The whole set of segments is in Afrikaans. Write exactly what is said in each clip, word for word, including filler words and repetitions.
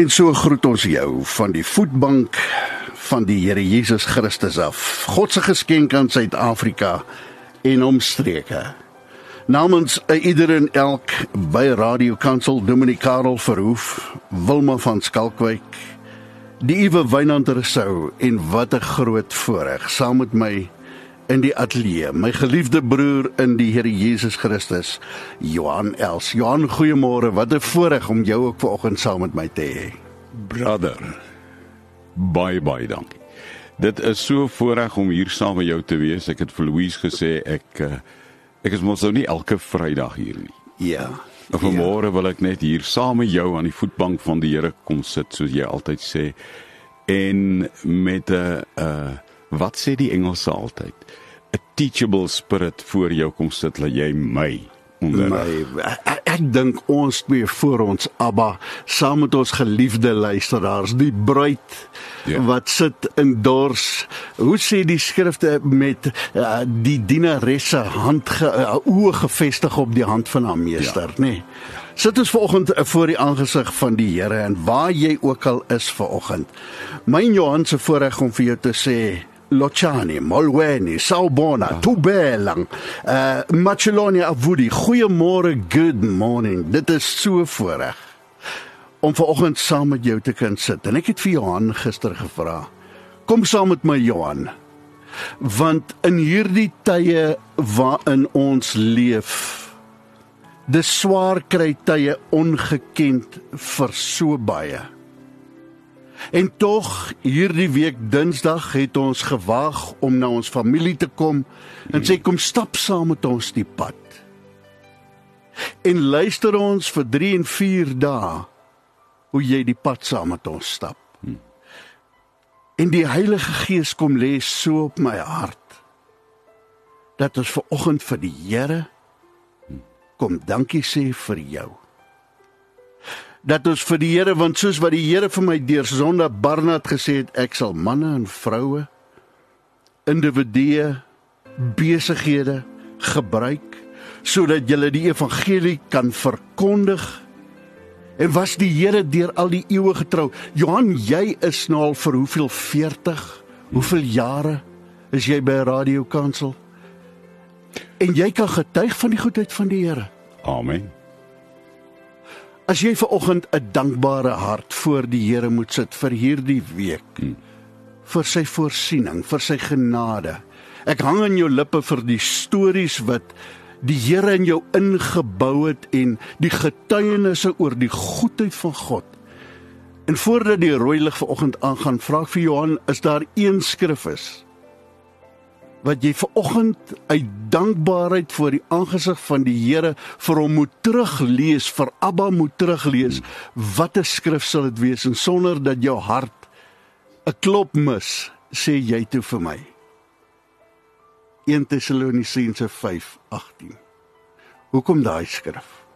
En so groet ons jou van die voetbank van die Here Jesus Christus af. God se geskenk aan Suid-Afrika en omstreke. Namens ieder en elk by Radio Kansel, Dominee Karel Verhoef, Wilma van Skalkwyk, die Iwe Wynand Rousseau en wat 'n groot voorreg saam met my in die ateljee, my geliefde broer in die Here Jesus Christus, Johan Els. Johan, goeiemôre, wat 'n voorreg om jou ook vanoggend saam met my te hê. Brother, baie baie dankie. Dit is so 'n voorreg om hier saam met jou te wees. Ek het vir Louise gesê, ek uh, ek is mos nou nie elke Vrydag hier nie. Ja. En vanmôre wil ek net hier saam met jou aan die voetbank van die Here kom sit, soos jy altyd sê, en met 'n uh, uh, wat sê die Engelse altyd? 'n teachable spirit voor jou kom sit, laat jy my onderrig. My, ek, ek dink ons twee voor ons Abba, saam met ons geliefde luisteraars, die bruid Ja. wat sit in dors, hoe sê die skrifte, met uh, die dienaresse hand ge, uh, oë gevestig op die hand van haar meester, Ja. nee. Sit ons vanoggend voor die aangesig van die Here, en waar jy ook al is vanoggend. Myn Johan se voorreg om vir jou te sê, Lochani, Molweni, Sawubona, ja. Tubelang, uh, Machelonia Avudi, goeiemôre, good morning. Dit is so voorreg om vanoggend saam met jou te kan sit. En ek het vir Johan gister gevra, kom saam met my Johan, want in hierdie tye waarin ons leef, dis swaar kry tye ongekend vir so baie. En tog, hierdie week Dinsdag het ons gewaag om na ons familie te kom en sê, kom stap saam met ons die pad. En luister ons vir drie en vier dae hoe jy die pad saam met ons stap. En die Heilige Gees kom lê so op my hart, dat ons vanoggend vir die Here kom dankie sê vir jou. Dat ons vir die Here, want soos wat die Here vir my deur Sonda Barnard gesê het, ek sal manne en vroue, individue, besighede gebruik, sodat julle die evangelie kan verkondig. En was die Here deur al die eeue getrou. Johan, jy is nou al vir hoeveel veertig, hoeveel jare is jy by Radio Kansel? En jy kan getuig van die goedheid van die Here. Amen. As jy vanoggend 'n dankbare hart voor die Here moet sit vir hierdie week, hmm. vir sy voorsiening, vir sy genade. Ek hang aan jou lippe vir die stories wat die Here in jou ingebou het en die getuienisse oor die goedheid van God. En voordat die rooi lig vanoggend aangaan, vra ek vir Johan, is daar een skrif is wat jy vanoggend uit dankbaarheid voor die aangesig van die Here vir hom moet teruglees, vir Abba moet teruglees, wat 'n skrif sal dit wees, en sonder dat jou hart 'n klop mis, sê jy toe vir my. Eerste Tessalonisense vyf agtien. Hoekom daai skrif?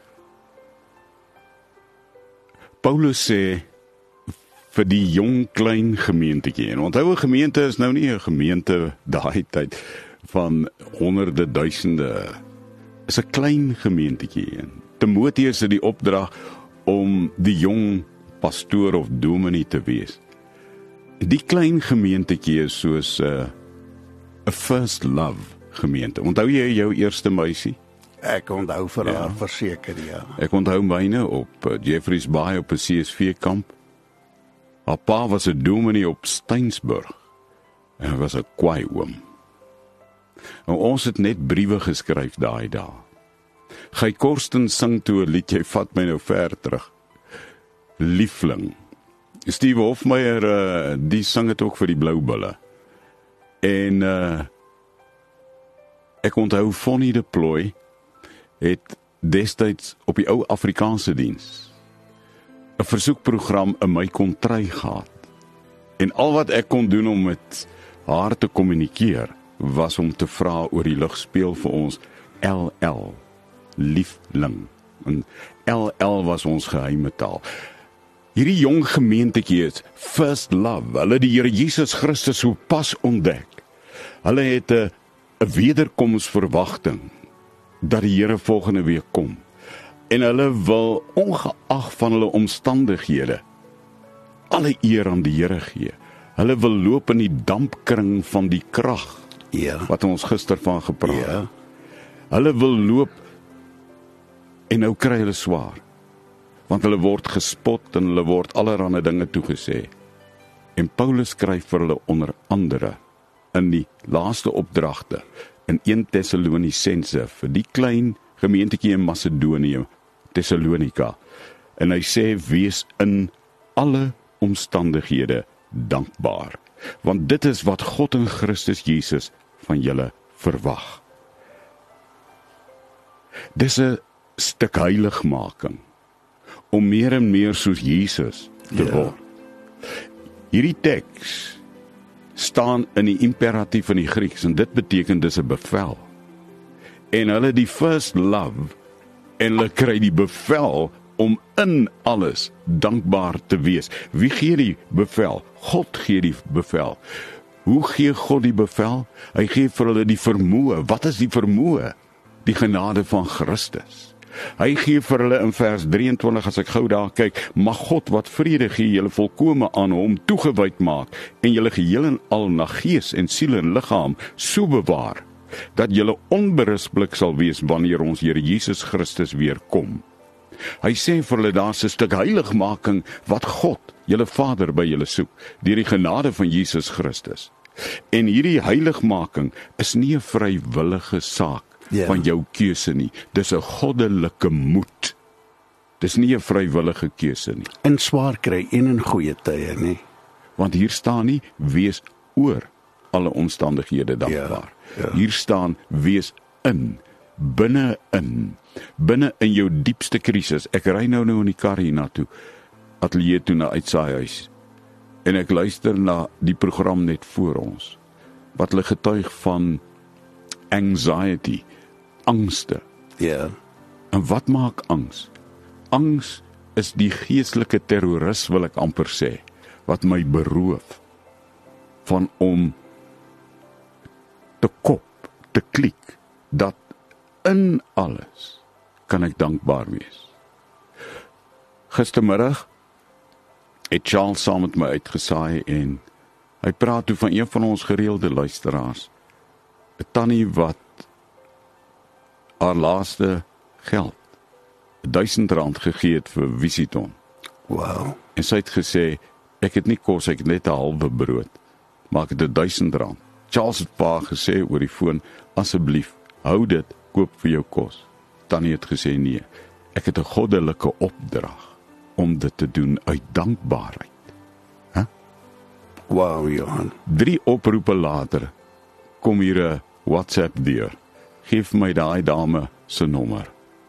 Paulus sê vir die jong klein gemeentetjie. En onthou, 'n gemeente is nou nie 'n gemeente daai tyd van honderde duisende. Is 'n klein gemeentetjie. Timoteus het die opdrag om die jong pastoor of dominee te wees. Die klein gemeentetjie is soos 'n uh, 'n first love gemeente. Onthou jy jou eerste meisie? Ek onthou vir Ja. haar verseker, ja. Ek onthou myne op uh, Jeffreys Bay op 'n C S V kamp. Haar pa was 'n dominee op Steynsburg. En hy was 'n kwaai oom. En ons het net briewe geskryf daai dae. Gij Korsten sing toe 'n lied, jy vat my nou ver terug. Liefling. Steve Hofmeyer, uh, die sang het ook vir die Blou Bulle. En uh, ek onthou Fonnie de Plooi het destyds op die ou Afrikaanse diens 'n versoekprogram in my kontry gehad. En al wat ek kon doen om met haar te kommunikeer, was om te vra oor die lugspeel vir ons L L, liefling. En L L was ons geheime taal. Hierdie jong gemeentetjie is first love. Hulle die Here Jesus Christus so pas ontdek. Hulle het 'n 'n wederkomsverwagting dat die Here volgende week kom. En hulle wil ongeag van hulle omstandighede alle eer aan die Here gee. Hulle wil loop in die dampkring van die krag, Ja. wat ons gister van gepraat het. Ja. Hulle wil loop en nou kry hulle swaar. Want hulle word gespot en hulle word allerhande dinge toegesê. En Paulus skryf vir hulle onder andere in die laaste opdragte in een Tessalonisense vir die klein gemeentetjie in Macedonië, Thessalonika. En hy sê, wees in alle omstandighede dankbaar. Want dit is wat God in Christus Jesus van julle verwag. Dis 'n stuk heiligmaking om meer en meer soos Jesus te Ja. word. Hierdie teks staan in die imperatief in die Grieks en dit beteken dis 'n bevel. En hulle die first love en hulle kry die bevel om in alles dankbaar te wees. Wie gee die bevel? God gee die bevel. Hoe gee God die bevel? Hy gee vir hulle die vermoë. Wat is die vermoë? Die genade van Christus. Hy gee vir hulle in vers drieëntwintig, as ek gou daar kyk, mag God wat vrede gee, julle volkome aan hom toegewyd maak, en julle geheel en al na gees en siel en liggaam so bewaar, dat julle onberisplik sal wees wanneer ons Here Jesus Christus weer kom. Hy sê vir hulle, daar's 'n stuk heiligmaking wat God, julle Vader, by julle soek, deur die genade van Jesus Christus. En hierdie heiligmaking is nie 'n vrywillige saak Ja. van jou keuse nie. Dis 'n goddelike moed. Dis nie 'n vrywillige keuse nie. In swaar kry en in goeie tye, nie? Want hier staan nie, wees oor alle omstandighede dankbaar. Ja, ja. Hier staan, wees in, binne in, binne in jou diepste krisis. Ek ry nou nou in die kar hiernatoe, ateljee toe na Uitsaaihuis, en ek luister na die program net voor ons, wat hulle getuig van anxiety, angste. Ja. En wat maak angs? Angs is die geestelike terroris, wil ek amper sê, wat my beroof van om te kop, te klik, dat in alles kan ek dankbaar wees. Gistermiddag het Charles saam met my uitgesaai en hy praat toe van een van ons gereelde luisteraars, 'n tannie wat haar laaste geld, duisend rand gegee het vir Visiton. Wow. En sy het gesê, ek het nie kos, ek het net 'n halwe brood, maar ek het 'n duisend rand. Charles het pa gesê oor die foon, asseblief, hou dit, koop vir jou kos. Tannie het gesê, nee, ek het 'n goddelike opdrag om dit te doen uit dankbaarheid. Huh? Wow, Johan. Drie oproepe later, kom hier 'n WhatsApp deur. Geef my daai dame se nommer.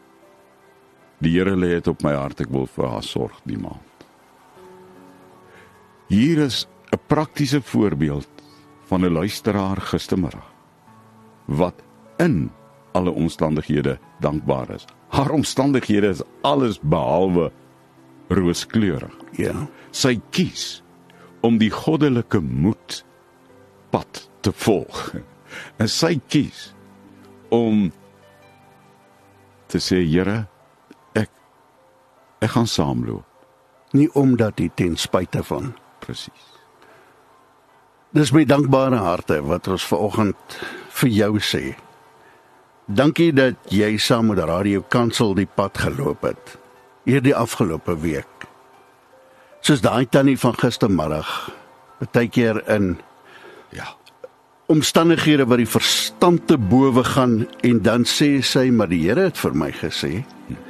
Die Here lê dit op my hart, ek wil vir haar sorg die maand. Hier is 'n praktiese voorbeeld van 'n luisteraar gistermiddag, wat in alle omstandighede dankbaar is. Haar omstandighede is alles behalwe rooskleurig. Ja. Sy kies om die goddelike moed pad te volg. En sy kies om te sê, Here, ek ek gaan saamloop. Nie omdat hy ten spyte van. Presies. Dis my dankbare harte wat ons vanoggend vir jou sê. Dankie dat jy saam met Radio Kansel die pad geloop het hierdie afgelope week. Soos daai tannie van gistermiddag, baie keer in Ja. omstandighede wat die verstand te bowe gaan, en dan sê sy, maar die Here het vir my gesê.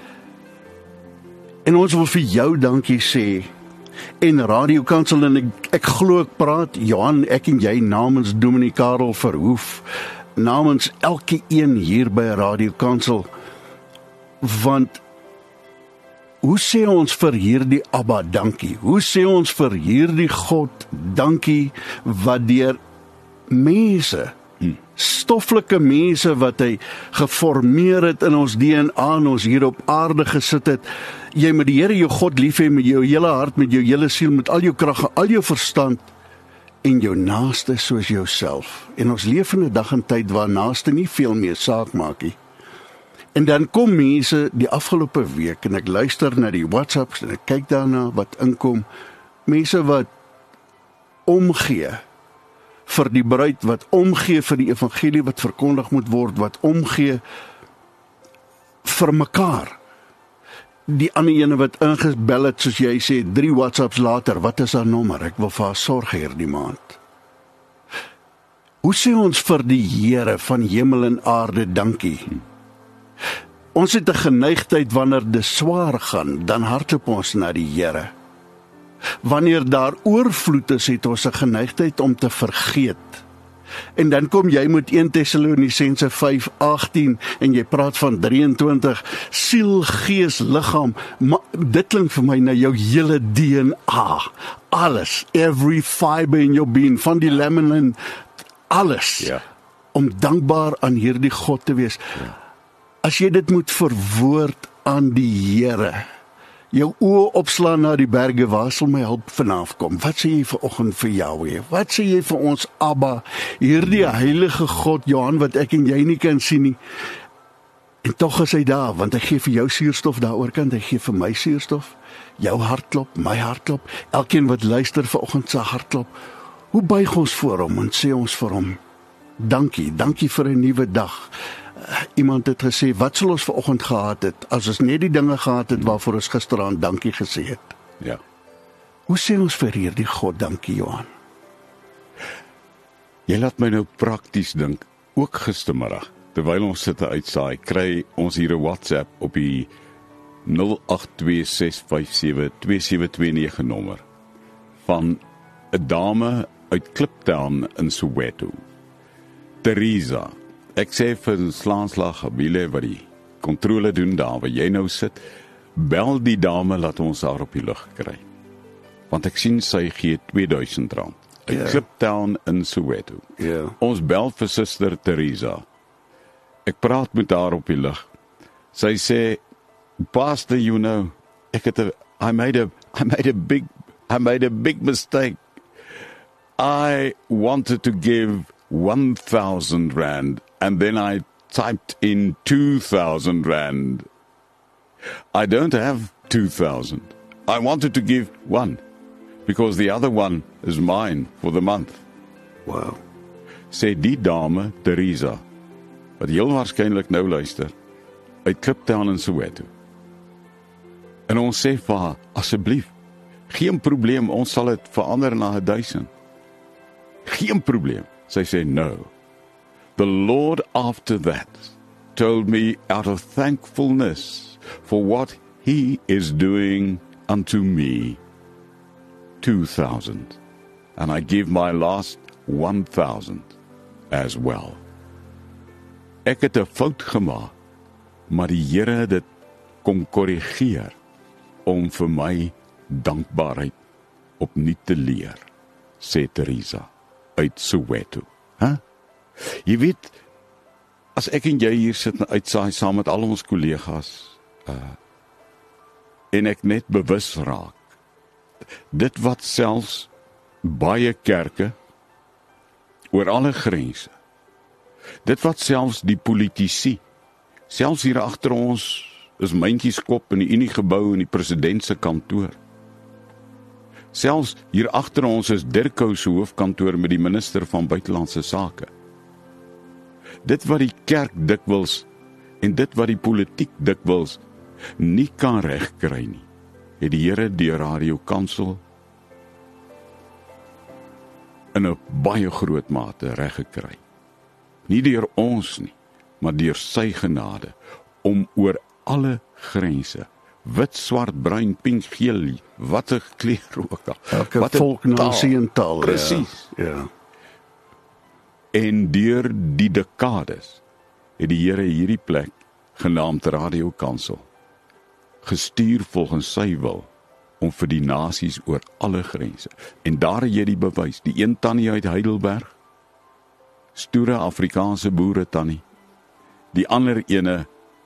En ons wil vir jou dankie sê. En Radio Kansel, en ek, ek glo ek praat, Johan, ek en jy, namens Dominee Karel Verhoef, namens elke een hier by Radio Kansel, want hoe sê ons vir hierdie Abba dankie? Hoe sê ons vir hierdie God dankie wat deur mense, stoffelike mense wat hy geformeer het in ons D N A, en ons hier op aarde gesit het, jy moet die Here jou God lief hê met jou hele hart, met jou hele siel, met al jou krag en al jou verstand, en jou naaste soos jouself. En ons leef in 'n dag en tyd waar naaste nie veel meer saak maak nie. En dan kom mense die afgelope week, en ek luister na die WhatsApps, en ek kyk daarna wat inkom, mense wat omgee vir die bruid, wat omgee vir die evangelie wat verkondig moet word, wat omgee vir mekaar. Die ander ene wat ingebel het, soos jy sê, drie WhatsApps later, wat is haar nommer? Ek wil vir haar sorg hierdie maand. Hoe sê ons vir die Here van hemel en aarde dankie? Ons het 'n geneigtheid wanneer dit swaar gaan, dan hardloop ons na die Here. Wanneer daar oorvloed is, het ons 'n geneigtheid om te vergeet. En dan kom jy met een Tessalonisense vyf agtien en jy praat van drie en twintig, siel, gees, liggaam, maar dit klink vir my na jou hele D N A, alles, every fiber in your being, van die laminin, alles, Ja. om dankbaar aan hierdie God te wees. Ja. As jy dit moet verwoord aan die Here, jou oë opslaan na die berge, waar sal my hulp vanaf kom? Wat sê jy vir oggend vir Jahweh? Wat sê jy vir ons Abba, hierdie heilige God, Johan, wat ek en jy nie kan sien nie? En tog is hy daar, want hy gee vir jou suurstof daaroor kant, hy gee vir my suurstof, jou hartklop, my hartklop, elkeen wat luister vir oggend se hartklop. Hoe buig ons voor hom en sê ons vir hom, dankie, dankie vir 'n nuwe dag. Iemand het gesê, wat sal ons vanoggend gehad het, as ons net die dinge gehad het waarvoor ons gisteraand dankie gesê het? Ja. Hoe sê ons vir hierdie God dankie, Johan? Jy laat my nou prakties dink, ook gistermiddag, terwyl ons sit te uitsaai, kry ons hier 'n WhatsApp op die nul agt twee ses vyf sewe twee sewe twee nege nommer, van 'n dame uit Kliptown in Soweto, Teresa. Ek sê vir Slaanslag Abile wat die kontrole doen daar waar jy nou sit, bel die dame, laat ons haar op die lug kry. Want ek sien sy gee twee duisend rand. Uit Ja. Kliptown in Soweto. Ja. Ons bel vir Suster Teresa. Ek praat met haar op die lug. Sy sê, Pastor, you know, ek het 'n I made a I made a big I made a big mistake. I wanted to give one thousand rand and then I typed in two thousand rand. I don't have two thousand. I wanted to give one because the other one is mine for the month. Wow. Sê die dame, Teresa, wat heel waarskynlik nou luister, uit Kliptown in Soweto. En ons sê vir haar, asseblief, geen probleem, ons sal dit verander na duisend. Geen probleem. Sy sê, no. The Lord after that told me out of thankfulness for what he is doing unto me, two thousand. And I give my last one thousand as well. Ek het 'n fout gemaak, maar die Here het dit kom korrigeer om vir my dankbaarheid opnuut te leer, sê Teresa uit Soweto. Huh? Jy weet, as ek en jy hier sit en uitsaai saam met al ons kollegas, uh, en ek net bewus raak, dit wat selfs baie kerke oor alle grense, dit wat selfs die politici, selfs hier agter ons is Myntjieskop in die Uniegebou in die president se kantoor. Selfs hier agter ons is Dirkou se hoofkantoor met die minister van buitelandse sake. Dit wat die kerk dikwels en dit wat die politiek dikwels nie kan regkry nie, het die Here deur Radio Kansel in 'n baie groot mate reggekry. Nie deur ons nie, maar deur sy genade, om oor alle grense, wit, swart, bruin, pink, geel, wat 'n kleur ook al, Elke wat 'n volk, nasie en taal. Presies. Ja. Ja. En deur die dekades het die Here hierdie plek, genaamd Radio Kansel, gestuur volgens sy wil, om vir die nasies oor alle grense. En daar het jy die bewys, die een tannie uit Heidelberg, stoere Afrikaanse boere tannie, die ander ene,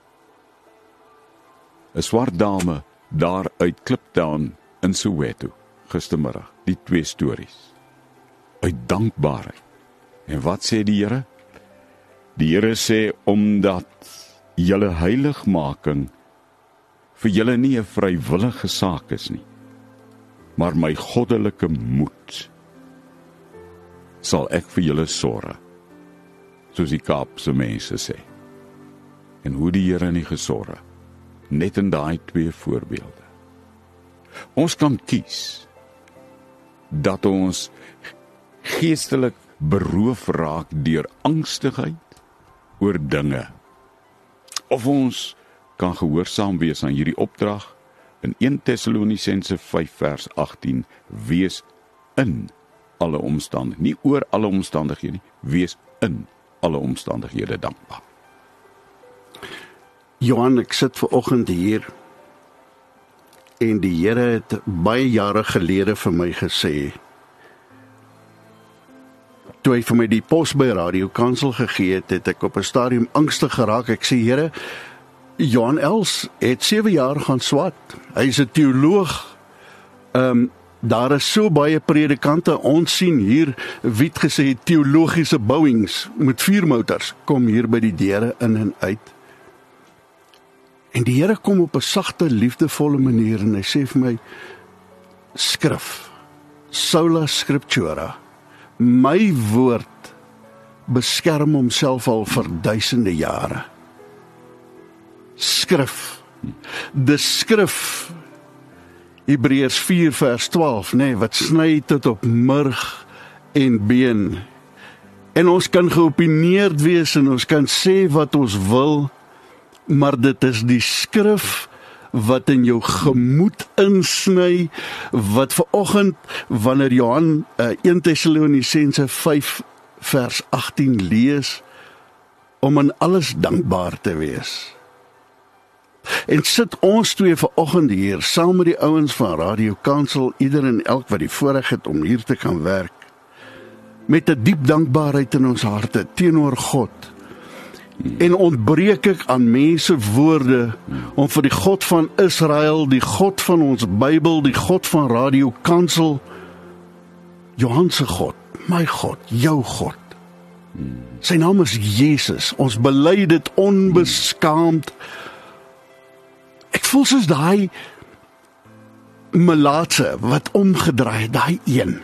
'n swart dame, daar uit Kliptown in Soweto, gistermiddag, die twee stories, uit dankbaarheid. En wat sê die Here? Die Here sê, omdat julle heiligmaking vir julle nie 'n vrywillige saak is nie, maar my goddelike moed sal ek vir julle sorg, soos die Kaapse mense sê. En hoe die Here nie gesorg, net in daai twee voorbeelde. Ons kan kies dat ons geestelik beroof raak deur angstigheid oor dinge, of ons kan gehoorsaam wees aan hierdie opdrag in Eerste Tessalonisense vyf vers agttien, wees in alle omstandighede, nie oor alle omstandighede nie, wees in alle omstandighede dankbaar. Johan, ek sit ver oggend hier en die Here het baie jare gelede vir my gesê, toe hy vir my die pos by Radio Kansel gegee het, het ek op 'n stadium angstig geraak. Ek sê, Here, Johan Els het sewe jaar gaan swat. Hy is 'n teoloog. Ehm um, daar is so baie predikante. Ons sien hier, wie het gesê, teologiese bouings met vier motors kom hier by die deure in en uit. En die Here kom op 'n sagte, liefdevolle manier en hy sê vir my, skrif, sola scriptura, my woord beskerm homself al vir duisende jare. Skrif, die skrif, Hebreërs vier vers twaalf, nee, wat sny tot op murg en been. En ons kan geopineerd wees en ons kan sê wat ons wil, maar dit is die skrif wat in jou gemoed insny, wat vanoggend, wanneer Johan uh, Eerste Tessalonisense vyf vers agttien lees, om in alles dankbaar te wees. En sit ons twee vanoggend hier, saam met die ouens van Radio Kansel, ieder en elk wat die voorreg het om hier te kan werk, met 'n diep dankbaarheid in ons harte teenoor God. En ontbreek ek aan mense woorde om vir die God van Israel, die God van ons Bybel, die God van Radio Kansel, Johan se God, my God, jou God. Sy naam is Jesus. Ons bely dit onbeskaamd. Ek voel soos daai melaatse wat omgedraai, daai een.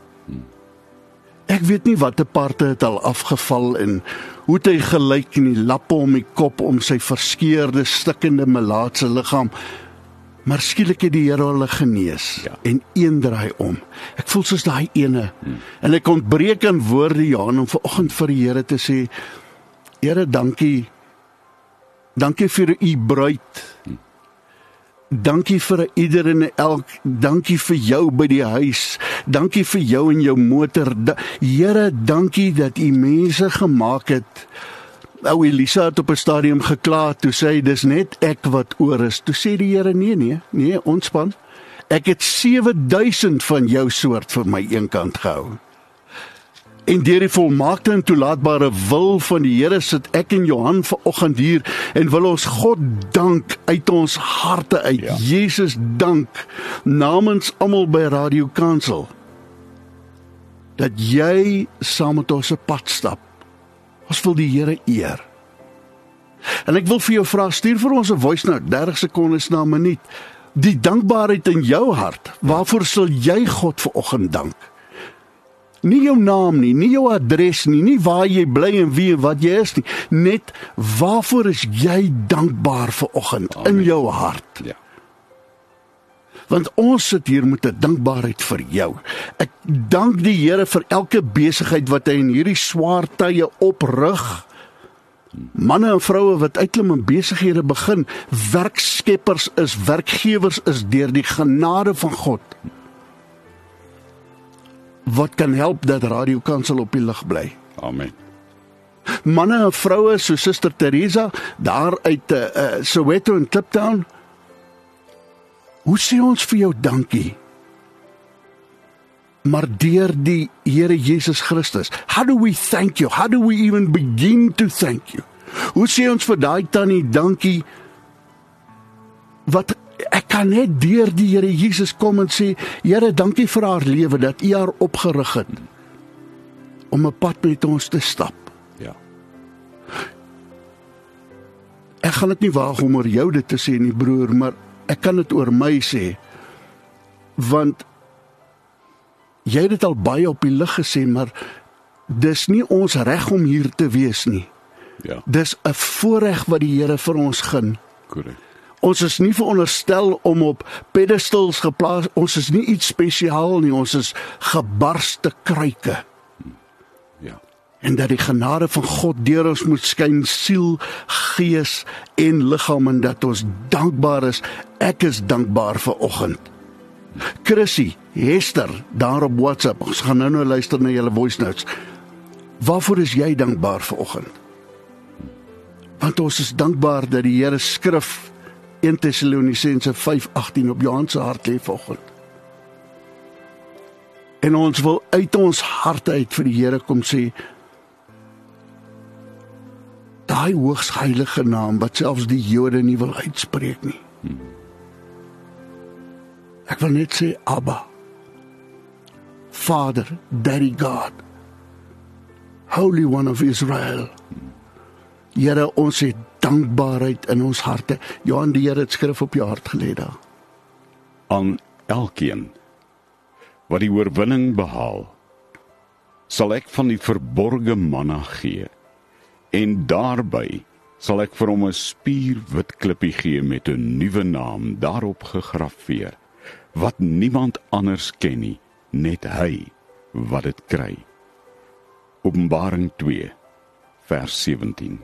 Ek weet nie watter parte het al afgeval en hoe het hy gelyk in die lappe om die kop om sy verskeurde, stikkende melaatse liggaam, maar skielik het die Here hulle genees, ja. En een draai om. Ek voel soos daai ene, hmm. en ek ontbreek in woorde, Johan, om vanoggend vir die Here te sê, Here, dankie, dankie vir u bruid, hmm. Dankie vir ieder en elk, dankie vir jou by die huis, dankie vir jou en jou motor, da, Here, dankie dat u mense gemaak het. Ou Elisa het op 'n stadium gekla, toe sê hy, dis net ek wat oor is. Toe sê die Here, nee, nee, nee, ontspan, ek het sewe duisend van jou soort vir my eenkant gehou. En deur die volmaakte en toelaatbare wil van die Here sit ek en Johan vanoggend hier en wil ons God dank uit ons harte uit. Ja. Jesus dank namens almal by Radio Kansel dat jy saam met ons 'n pad stap. Ons wil die Here eer. En ek wil vir jou vra, stuur vir ons 'n voice note, dertig sekondes na 'n minuut. Die dankbaarheid in jou hart, waarvoor sal jy God vanoggend dank? Nie jou naam nie, nie jou adres nie, nie waar jy bly en wie en wat jy is nie. Net, waarvoor is jy dankbaar vanoggend in jou hart? Ja. Want ons sit hier met 'n dankbaarheid vir jou. Ek dank die Here vir elke besigheid wat hy in hierdie swaar tye oprig. Manne en vroue wat uitklim in besighede begin, werkskeppers is, werkgewers is deur die genade van God. Wat kan help dat Radio Kansel op die lig bly. Amen. Manne en vroue so Suster Teresa, daar uit uh, uh, Soweto en Kliptown. Hoe sê ons vir jou dankie? Maar deur die Here Jesus Christus, how do we thank you? How do we even begin to thank you? Hoe sê ons vir daai tannie dankie? Wat ek kan net deur die Here Jesus kom en sê, Here, dankie vir haar lewe, dat u haar opgerig het, om 'n pad met ons te stap. Ja. Ek gaan dit nie waag om oor jou dit te sê nie, broer, maar ek kan dit oor my sê, want jy het dit al baie op die lig gesê, maar dis nie ons reg om hier te wees nie. Ja, Dis 'n voorreg wat die Here vir ons gun. korrek. Ons is nie veronderstel om op pedestals geplaas, ons is nie iets spesiaal nie, ons is gebarste kruike. Ja, En dat die genade van God deur ons moet skyn, siel, gees en liggaam, en dat ons dankbaar is. Ek is dankbaar vir oggend. Chrissy, Hester, daar op WhatsApp, ons gaan nou nou luister na julle voice notes. Waarvoor is jy dankbaar vir oggend? Want ons is dankbaar dat die Here skrif een Tessalonisense vyf agtien op Johan se hart lê vanoggend. En ons wil uit ons harte uit vir die Here kom sê, daai hoogs heilige naam wat selfs die Jode nie wil uitspreek nie. Ek wil net sê Abba, Vader, Daddy God, Holy One of Israel. Here, ons het dankbaarheid in ons harte. Johan, die Here het skrif op jou hart gelê daar. aan elkeen wat die oorwinning behaal, sal ek van die verborge manna gee, en daarby sal ek vir hom 'n spierwit klippie gee met 'n nuwe naam daarop gegraveer, wat niemand anders ken nie, net hy wat dit kry. Openbaring twee, vers sewentien.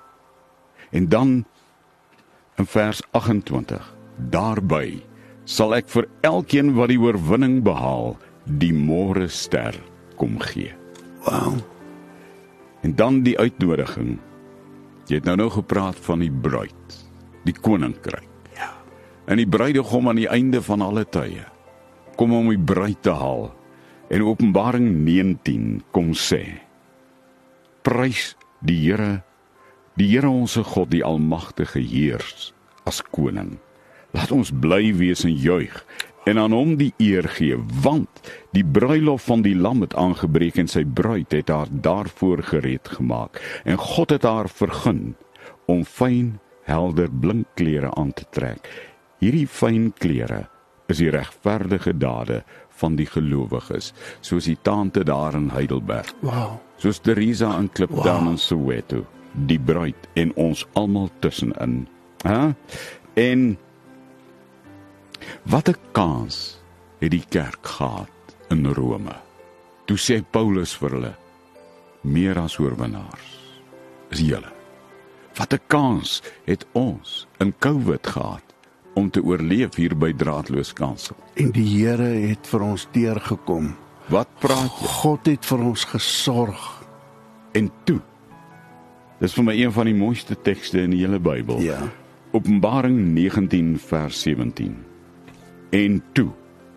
En dan in vers agt-en-twintig, daarby sal ek vir elkeen wat die oorwinning behaal, die môre ster kom gee. Wow. En dan die uitnodiging. Jy het nou nou gepraat van die bruid, die koninkryk. Ja. En die bruidegom aan die einde van alle tye kom om die bruid te haal. En Openbaring negentien kom sê: Prys die Here, die Here onse God, die almagtige heers as koning. Laat ons bly wees en juig en aan hom die eer gee, want die bruilof van die lam het aangebreek en sy bruid het haar daarvoor gereed gemaak. En God het haar vergun om fyn, helder, blink klere aan te trek. Hierdie fyn klere is die regverdige dade van die gelowiges, soos die tante daar in Heidelberg, Wow. soos Teresa in Kliptown Wow. in Soweto, die bruid en ons almal tussenin. Huh? En wat 'n kans het die kerk gehad in Rome. Toe sê Paulus vir hulle: meer as oorwinnaars is julle. Wat 'n kans het ons in COVID gehad om te oorleef hier by Draadloos Kansel. En die Here het vir ons deurgekom. Wat praat jy? God het vir ons gesorg. En toe, dis vir my een van die mooiste tekste in die hele Bybel. Ja. Openbaring negentien vers sewentien. En toe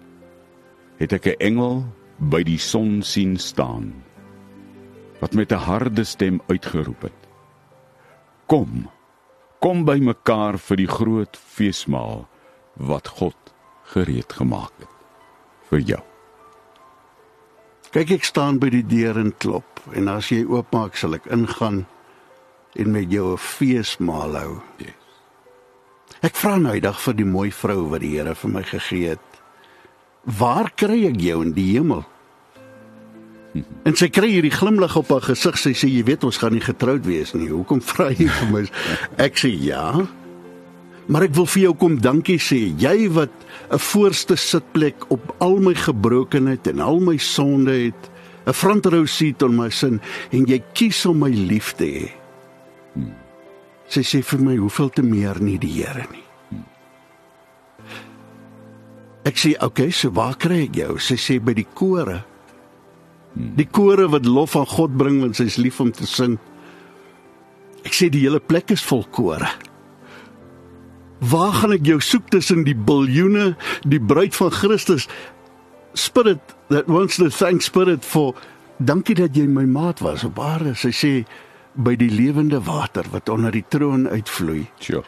het ek 'n engel by die son sien staan, wat met 'n harde stem uitgeroep het: Kom, kom by mekaar vir die groot feesmaal wat God gereed gemaak het vir jou. Kyk, ek staan by die deur en klop, en as jy oopmaak, sal ek ingaan en met jou 'n feesmaal hou. Yes. Ek vra nou die dag vir die mooi vrou wat die Here vir my gegee het: Waar kry ek jou in die hemel? En sy kry hierdie glimlag op haar gesig. Sy sê, jy weet, ons gaan nie getroud wees nie. Hoekom vra jy vir my? Ek sê, ja. Maar ek wil vir jou kom dankie sê. Jy wat 'n voorste sitplek op al my gebrokenheid en al my sonde het, 'n front row seat on my sin, en jy kies om my lief te hê. Sy sê vir my, hoeveel te meer nie die Here nie. Ek sê, okay, so waar kry ek jou? Sy sê, by die kore. Die kore wat lof aan God bring, want sy is lief om te sing. Ek sê, die hele plek is vol kore. Waar gaan ek jou soek tussen die biljoene, die bruid van Christus? Spirit that wants to thank Spirit for, dankie dat jy my maat was op aarde. Sy sê, by die lewende water wat onder die troon uitvloei, Sure.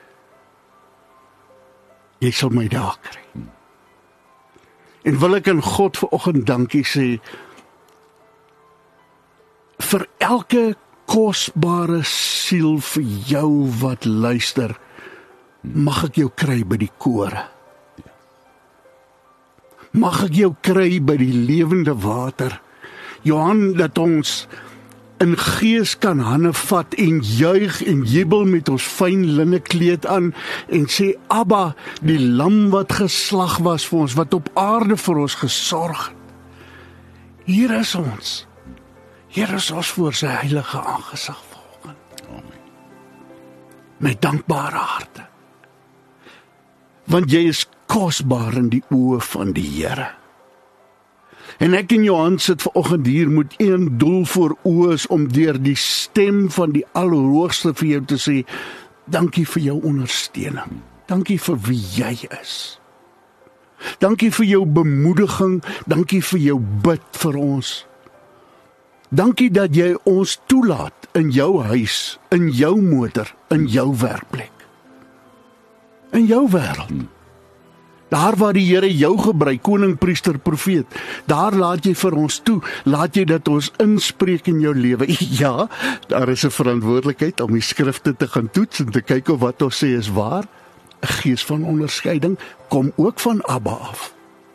jy sal my daar kry. En wil ek aan God vanoggend dankie sê vir elke kosbare siel vir jou wat luister. Mag ek jou kry by die kore. Mag ek jou kry by die lewende water. Johan, dat ons in gees kan hande vat en juig en jubel met ons fyn linne kleed aan en sê, Abba, die lam wat geslag was vir ons, wat op aarde vir ons gesorg het. Hier is ons. Hier is ons voor sy heilige aangesig vanoggend. Amen. Met dankbare harte. Want jy is kosbaar in die oë van die Here. En ek en Johan sit vanoggend hier met een doel voor oë is om deur die stem van die Allerhoogste vir jou te sê, dankie vir jou ondersteuning. Dankie vir wie jy is. Dankie vir jou bemoediging, dankie vir jou bid vir ons. Dankie dat jy ons toelaat in jou huis, in jou motor, in jou werkplek. In jou wêreld. Daar waar die Here jou gebruik, koning, priester, profeet, daar laat jy vir ons toe, laat jy dat ons inspreek in jou lewe. Ja, daar is 'n verantwoordelikheid om die skrifte te gaan toets en te kyk of wat ons sê is waar. 'n Gees van onderskeiding kom ook van Abba af.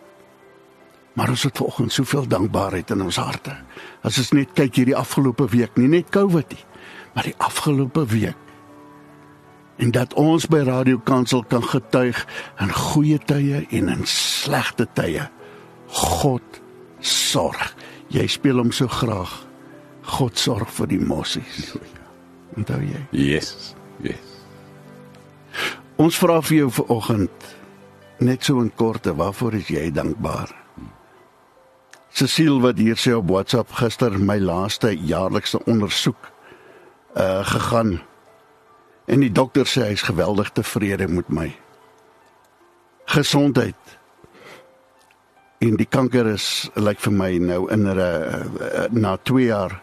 Maar ons het vanoggend soveel dankbaarheid in ons harte. As ons net kyk hierdie afgelope week, nie net COVID nie, maar die afgelope week. En dat ons by Radio Kansel kan getuig in goeie tye en in slegte tye. God sorg. Jy speel hom so graag. God sorg vir die mossies. Onthou jy? Yes, yes. Ons vra vir jou vanoggend, net so in korte, waarvoor is jy dankbaar? Cecile wat hier sê op WhatsApp, gister my laaste jaarlikse ondersoek uh, gegaan. En die dokter sê hy is geweldig tevrede met my. Gesondheid. En die kanker is, lyk vir my nou in uh, na twee jaar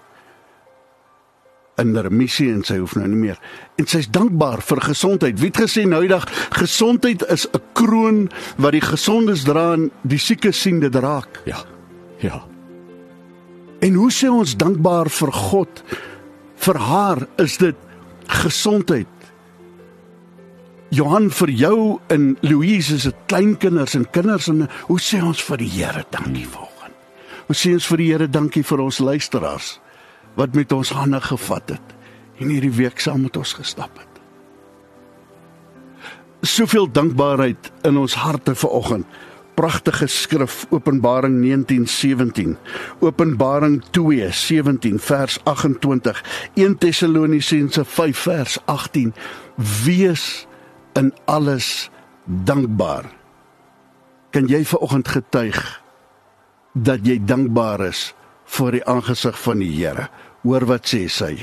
in remissie en sy hoef nou nie meer. En sy is dankbaar vir gesondheid. Wie het gesê nou die dag, gesondheid is 'n kroon wat die gesondes dra en die siekes sien dit raak. Ja, ja. En hoe sê ons dankbaar vir God? Vir haar is dit gesondheid. Johan, vir jou en Louise is dit kleinkinders en kinders en hoe sê ons vir die Here dankie vanoggend? Hoe sê ons vir die Here dankie vir ons luisteraars wat met ons hande gevat het en hierdie week saam met ons gestap het? Soveel dankbaarheid in ons harte vanoggend. Pragtige skrif, Openbaring negentien sewentien, Openbaring twee sewentien vers agt en twintig, Eerste Tessalonisense vyf vers agttien, wees in alles dankbaar. Kan jy vanoggend getuig dat jy dankbaar is voor die aangesig van die Here? Hoor wat sê sy.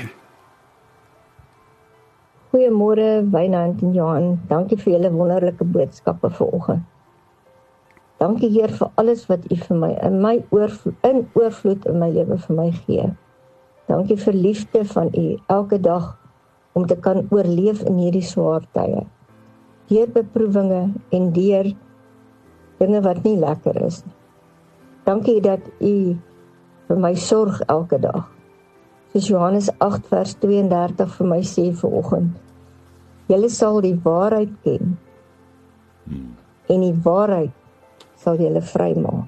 Goeiemôre Wynand en Johan, dankie vir julle wonderlike boodskappe vanoggend. Dankie Heer vir alles wat U vir my in my oorvloed, in oorvloed in my lewe vir my gee. Dankie vir liefde van U elke dag om te kan oorleef in hierdie swaar tye. Deur beproewinge en deur dinge wat nie lekker is nie. Dankie dat U vir my sorg elke dag. Soos Johannes agt vers twee en dertig vir my sê vanoggend. Julle sal die waarheid ken. En die waarheid sal julle vrymaak.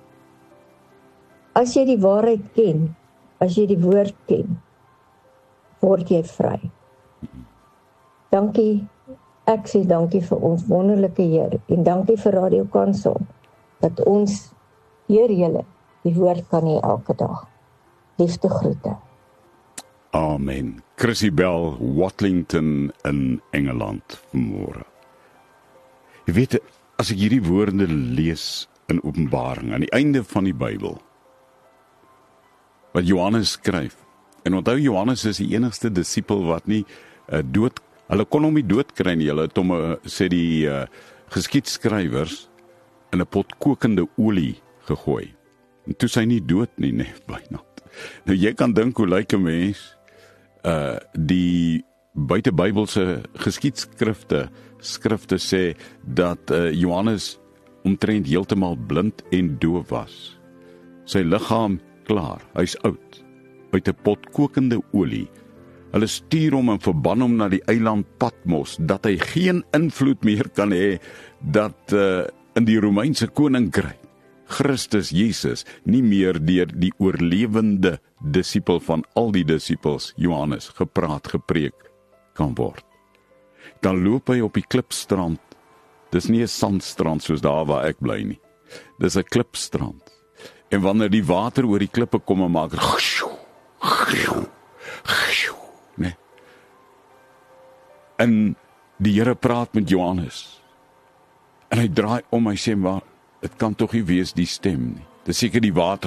As jy die waarheid ken, as jy die woord ken, word jy vry. Dankie, ek sê dankie vir ons wonderlike Heer en dankie vir Radio Kansel dat ons deur julle die woord kan hê elke dag. Liefde groete. Amen. Chrissy Bell, Watlington in Engeland vanmôre. Jy weet, as ek hierdie woorde lees in Openbaring, aan die einde van die Bybel, wat Johannes skryf, en onthou Johannes is die enigste disipel wat nie uh, dood, hulle kon hom nie doodkry nie, hulle het hom, uh, sê die uh, geskietskrywers, in 'n pot kokende olie gegooi. En toe sy nie dood nie, nee, byna. Nou jy kan dink hoe lyk 'n mens, uh, die buitebybelse geskiedskrifte, skrifte sê, dat uh, Johannes omtrent heeltemal blind en doof was. Sy liggaam klaar, hy's oud, uit 'n pot kokende olie. Hulle stuur hom en verban hom na die eiland Patmos, dat hy geen invloed meer kan hê, dat uh, in die Romeinse koninkryk, Christus Jesus nie meer deur die oorlewende disipel van al die disipels, Johannes, gepraat, gepreek kan word. Dan loop hy op die klipstrand. Dis nie 'n sandstrand soos daar waar ek bly nie. Dis 'n klipstrand. En wanneer die water oor die klippe kom en maak nee. En die Here praat met Johannes. En hy draai om, hy sê, maar dit kan tog nie wees die stem nie. Dis seker die water.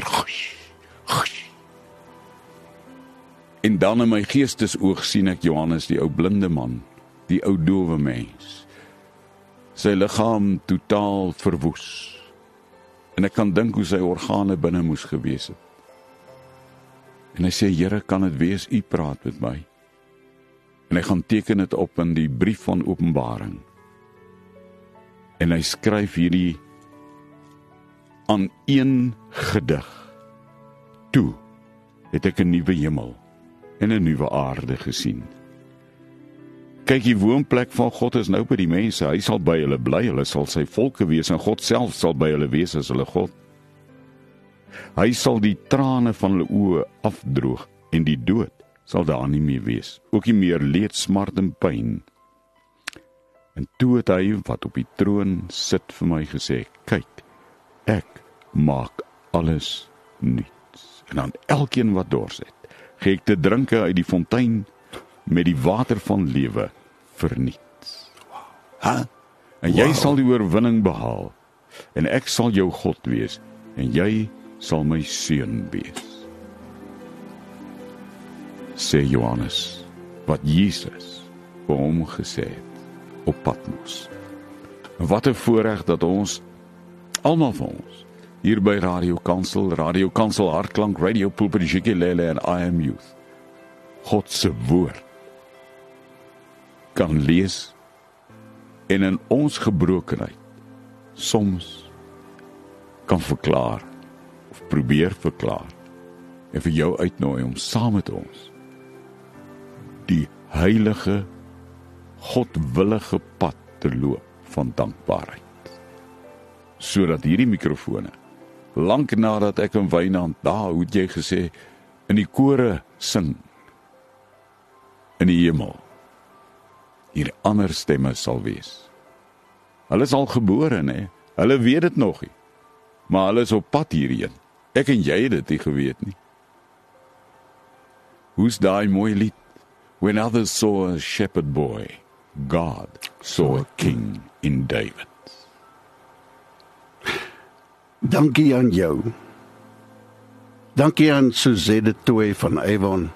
En dan in my geestesoog sien ek Johannes, die ou blinde man, die ou dowe mens. Sy liggaam totaal verwoes. En ek kan dink hoe sy organe binne moes gewees het. En hy sê, Here, kan dit wees, U praat met my? En hy gaan teken dit op in die brief van Openbaring. En hy skryf hierdie aan een gedig. Toe het ek 'n nuwe hemel en 'n nuwe aarde gesien. Kyk, die woonplek van God is nou by die mense. Hy sal by hulle bly, hulle sal sy volke wees en God self sal by hulle wees as hulle God. Hy sal die trane van hulle oë afdroog en die dood sal daar nie meer wees. Ook nie meer leed, smart en pyn. En toe het hy wat op die troon sit vir my gesê, kyk, ek maak alles nuuts. En aan elkeen wat dors het, gee ek te drinke uit die fontein met die water van lewe verniet. Huh? En jy Wow. sal die oorwinning behaal, en ek sal jou God wees, en jy sal my seun wees. Sê Johannes, wat Jesus vir hom gesê het, op Patmos. Wat 'n voorreg dat ons, almal van ons, hier by Radio Kansel, Radio Kansel Hartklank, Radio Pulpit Jikelele en I Am Youth, God se woord kan lees en in ons gebrokenheid soms kan verklaar of probeer verklaar en vir jou uitnooi om saam met ons die heilige, godwillige pad te loop van dankbaarheid. Sodat hierdie mikrofone, lank nadat ek in Wynand, daar, hoe het jy gesê, in die kore sing, in die hemel, hier ander stemme sal wees. Hulle is al gebore, nee, hulle weet dit nog nie, maar hulle is op pad hierheen. Ek en jy het dit nie geweet nie. Hoe's daai mooi lied? When others saw a shepherd boy, God saw a king in David. Dankie aan jou. Dankie aan Suzette Toy van Avon.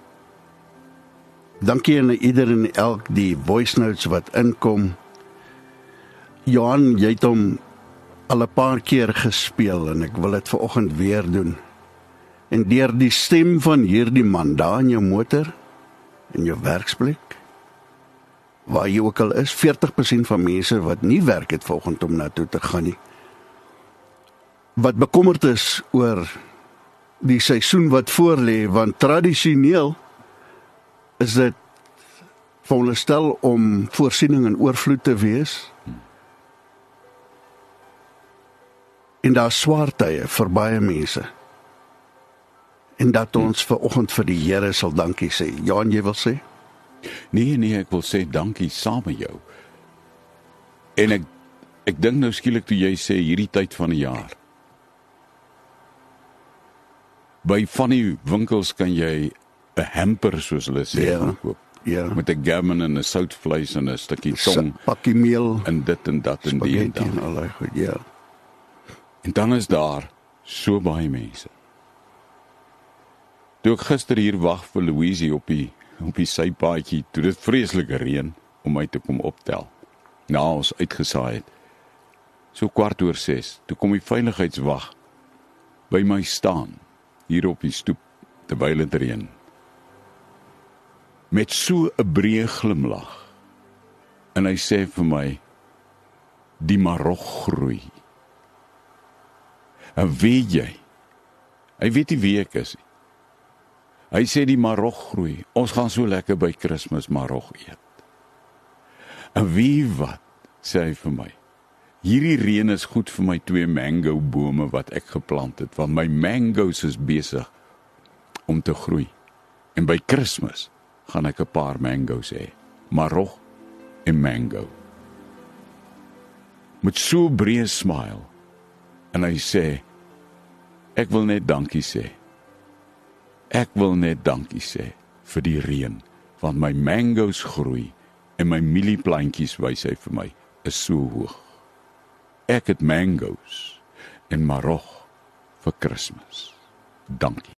Dankie aan ieder en elk die voice notes wat inkom. Johan, jy het hom al 'n paar keer gespeel en ek wil dit vanoggend weer doen. En deur die stem van hierdie man daar in jou motor, in jou werksplek, waar jy ook al is, veertig persent van mense wat nie werk het vanoggend om na toe te gaan nie, wat bekommerd is oor die seisoen wat voorlê, want tradisioneel is dit veronderstel om voorsiening en oorvloed te wees. En daar swaar tye vir baie mense. En dat ons vanoggend vir die Here sal dankie sê. Johan, jy wil sê? Nee, nee, ek wil sê dankie saam met jou. En ek ek dink nou skielik toe jy sê hierdie tyd van die jaar. By van die winkels kan jy 'n hamper, soos hulle sê, Ja, gaan koop. Ja. Met 'n gammon en 'n soutvleis en 'n stukkie tong Pakkie meel, en dit en dat en die en spaghetti en dat. al daai goed, ja. En dan is daar so baie mense. Toe ek gister hier wag vir Louise op die op die sypaadjie, toe dit vreeslik reën om my te kom optel. Nou ons uitgesaai het. So kwart oor ses, toe kom die veiligheidswag by my staan hier op die stoep terwyl dit reën. Met so 'n breë glimlag. En hy sê vir my, die marog groei. En weet jy, hy weet nie wie ek is nie. Hy sê die marog groei, ons gaan so lekker by Kersfees marog eet. En wie wat, sê hy vir my, Hierdie reën is goed vir my twee mango bome wat ek geplant het, want my mangoes is besig om te groei. En by Kersfees gaan ek 'n paar mango's hê, Marog en mango. Met so 'n breë smile, en hy sê, ek wil net dankie sê. Ek wil net dankie sê vir die reën, want my mango's groei en my mielieplantjies, wys hy vir my, is so hoog. Ek het mango's en Marog vir Kersfees. Dankie.